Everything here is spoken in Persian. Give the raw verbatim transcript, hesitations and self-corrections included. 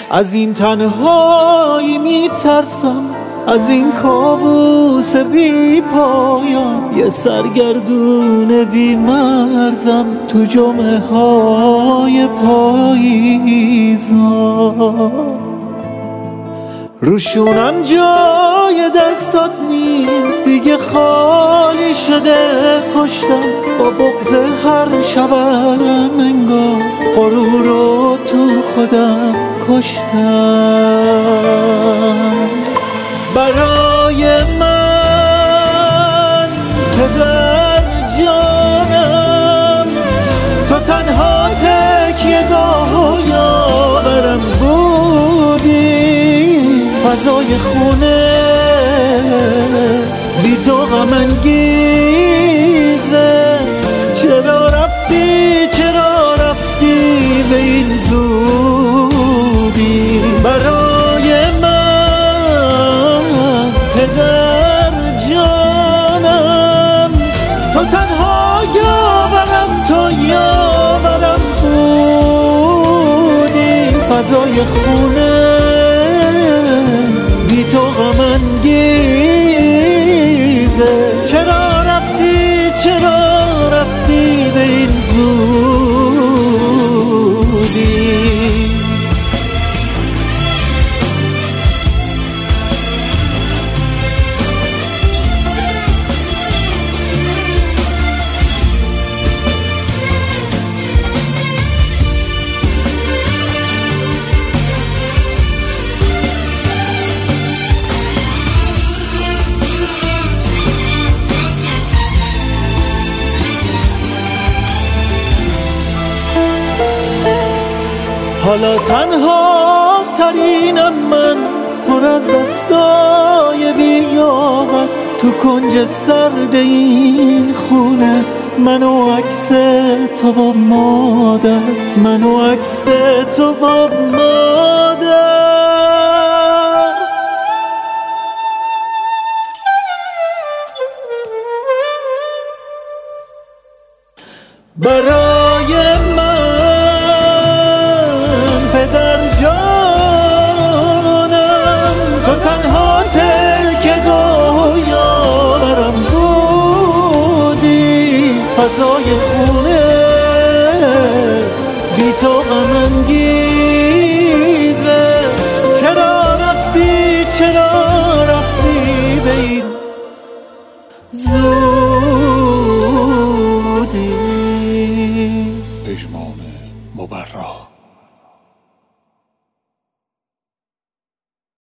از این تنهایی میترسم، از این کابوس بی پایان. یه سرگردون بی مرزم تو جمعه های پاییزان. روشونم جای دستات نیست دیگه، خالی شده پشتم. با بغض هر شبم انگار غرور رو تو خودم کشتم. برای من پدر جانم، تو تنها تکیه گاه یاورم بودی. فضای خونه بی تو غم انگیزه. چرا رفتی چرا رفتی به این زودی؟ برای من پدر جانم، تو تنها یاورم تو یاورم بودی. فضای خونه بی تو غم انگیزه. چرا رفتی چرا رفتی به این زودی؟ حالا تنها ترینم من، پر از دستای بی‌یاور. تو کنج سرد این خونه من و عکس تو با مادر، من و عکس تو با مادر. برای من پدر جانم، تو تنها تکیه گاه یاورم بودی. فضای خونه بی تو غم انگیزه.